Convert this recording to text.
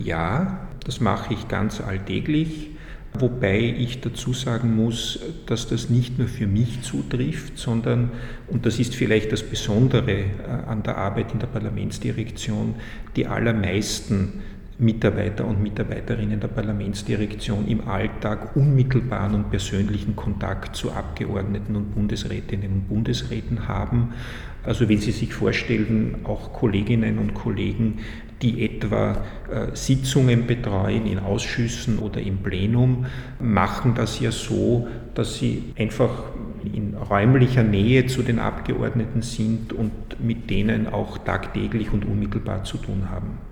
Ja, das mache ich ganz alltäglich, wobei ich dazu sagen muss, dass das nicht nur für mich zutrifft, sondern, und das ist vielleicht das Besondere an der Arbeit in der Parlamentsdirektion, die allermeisten Mitarbeiter und Mitarbeiterinnen der Parlamentsdirektion im Alltag unmittelbaren und persönlichen Kontakt zu Abgeordneten und Bundesrätinnen und Bundesräten haben. Also wenn Sie sich vorstellen, auch Kolleginnen und Kollegen, die etwa Sitzungen betreuen in Ausschüssen oder im Plenum, machen das ja so, dass sie einfach in räumlicher Nähe zu den Abgeordneten sind und mit denen auch tagtäglich und unmittelbar zu tun haben.